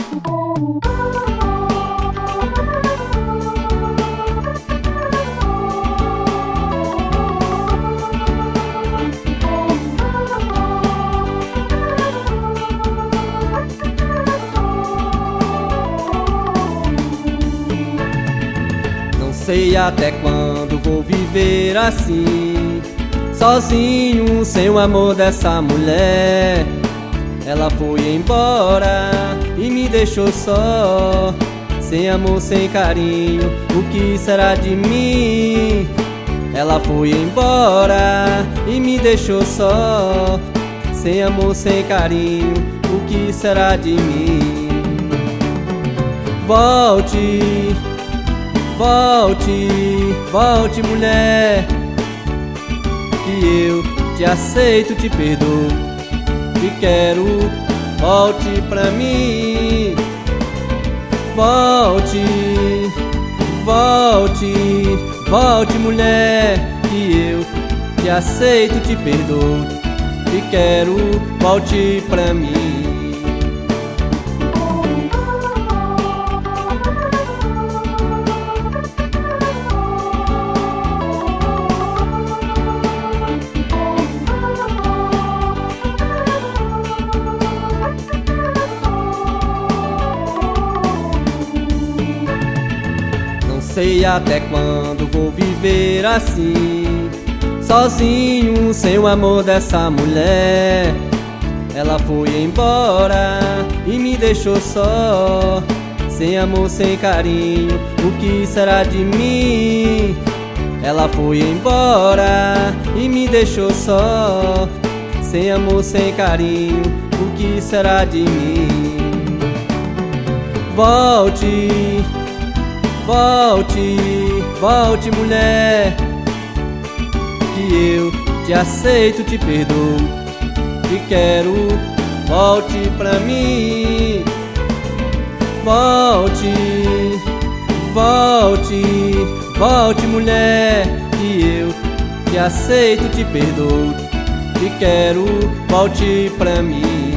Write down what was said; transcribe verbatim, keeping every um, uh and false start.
Não sei até quando vou viver assim, sozinho, sem o amor dessa mulher. Ela foi embora e me deixou só, sem amor, sem carinho, o que será de mim? Ela foi embora e me deixou só, sem amor, sem carinho, o que será de mim? Volte, volte, volte, mulher, que eu te aceito, te perdoo, te quero, volte pra mim. Volte, volte, volte, mulher, que eu te aceito, te perdoo, te quero, volte pra mim. Não sei até quando vou viver assim, sozinho, sem o amor dessa mulher. Ela foi embora e me deixou só, sem amor, sem carinho, o que será de mim? Ela foi embora e me deixou só, sem amor, sem carinho, o que será de mim? Volte, volte, volte, mulher, que eu te aceito, te perdoo, te quero, volte pra mim. Volte, volte, volte, mulher, que eu te aceito, te perdoo, te quero, volte pra mim.